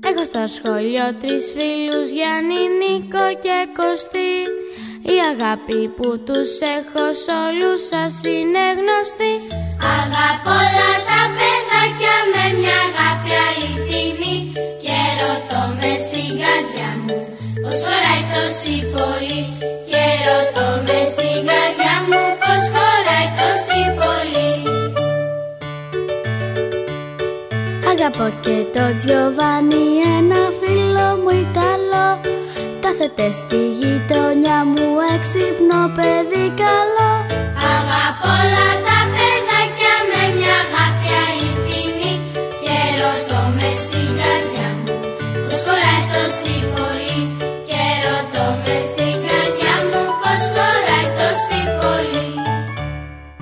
Έχω στο σχολείο 3 φίλους, Γιάννη, Νίκο και Κωστή. Η αγάπη που τους έχω σ' όλους σας είναι γνωστή. Αγαπώ όλα τα παιδάκια με μια αγάπη αληθινή. Και ρωτώ μες στην καρδιά μου πως χωράει τόση πολύ. Και ρωτώ μες στην καρδιά μου πως χωράει τόση πολύ. Αγαπώ και το Τζιοβάνι, ένα φίλο μου Ιταλό. Κάθεται στη γειτονιά μου, έξυπνο παιδί καλό. Αγαπώ όλα τα